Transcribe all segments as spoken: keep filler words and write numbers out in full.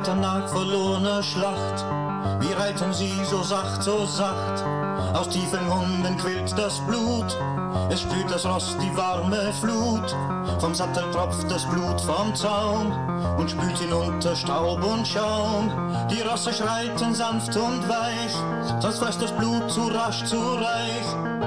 Reiter nach verlorener Schlacht. Wie reiten sie so sacht, so sacht? Aus tiefen Wunden quillt das Blut. Es spült das Ross die warme Flut. Vom Sattel tropft das Blut vom Zaum und spült hinunter Staub und Schaum. Die Rosse schreiten sanft und weich, sonst fließt das Blut zu rasch, zu reich.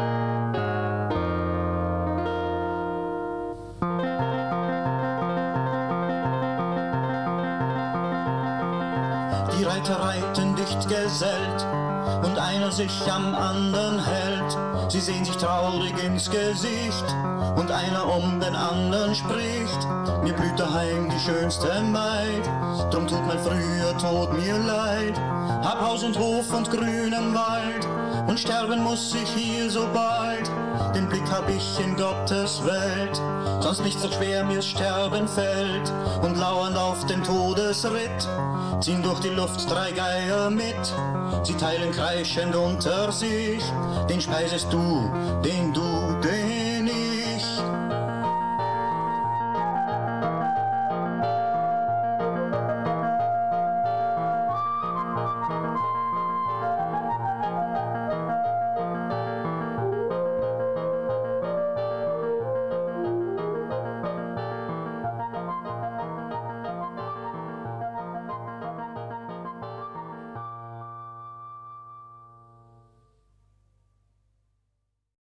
Die Reiter reiten dicht gesellt und einer sich am anderen hält. Sie sehen sich traurig ins Gesicht und einer um den anderen spricht. Mir blüht daheim die schönste Maid, drum tut mein früher Tod mir leid. Hab Haus und Hof und grünen Wald und sterben muss ich hier so bald. Den Blick hab ich in Gottes Welt, sonst nicht so schwer mir's Sterben fällt. Und lauernd auf den Todesritt ziehen durch die Luft drei Geier mit. Sie teilen kreischend unter sich, den speisest du, den du, den